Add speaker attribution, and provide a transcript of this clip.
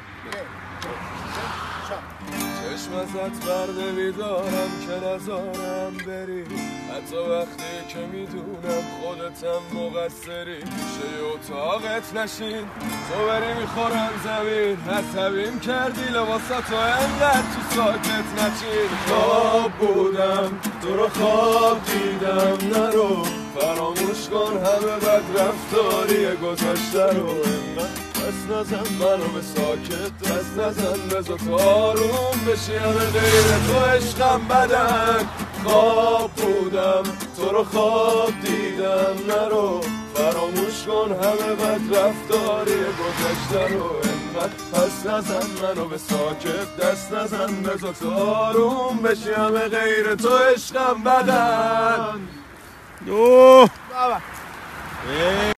Speaker 1: چشم ازت برده بیدارم که نزارم بری، حتی وقتی که میدونم خودتم مقصری. شه اتاقت نشین تو بری میخورم زمین، حسبیم کردی لباساتو انقدر تو ساکت نچین. خواب بودم تو رو خواب دیدم، نرو فراموش کن همه بد رفتاری گذشته رو. دست نزن منو به ساکت، دست نزن بذار تو آروم بشی، همه غیر تو عشقم بدن. خواب بودم تو رو خواب دیدم، نرو فراموش کن همه بد رفتاری گذشته رو. انقدر پس نزن منو به ساکت، دست نزن بذار تو آروم بشی، همه غیر تو عشقم بدن.